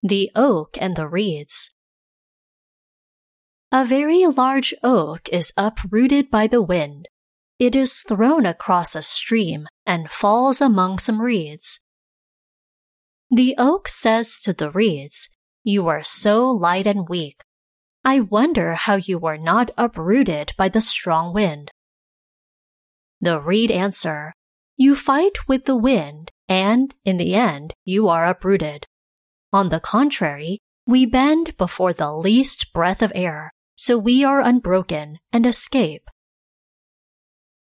The Oak and the Reeds. A very large oak is uprooted by the wind. It is thrown across a stream and falls among some reeds. The oak says to the reeds, "You are so light and weak. I wonder how you were not uprooted by the strong wind." The reed answer, "You fight with the wind, and, in the end, you are uprooted. On the contrary, we bend before the least breath of air, so we are unbroken and escape."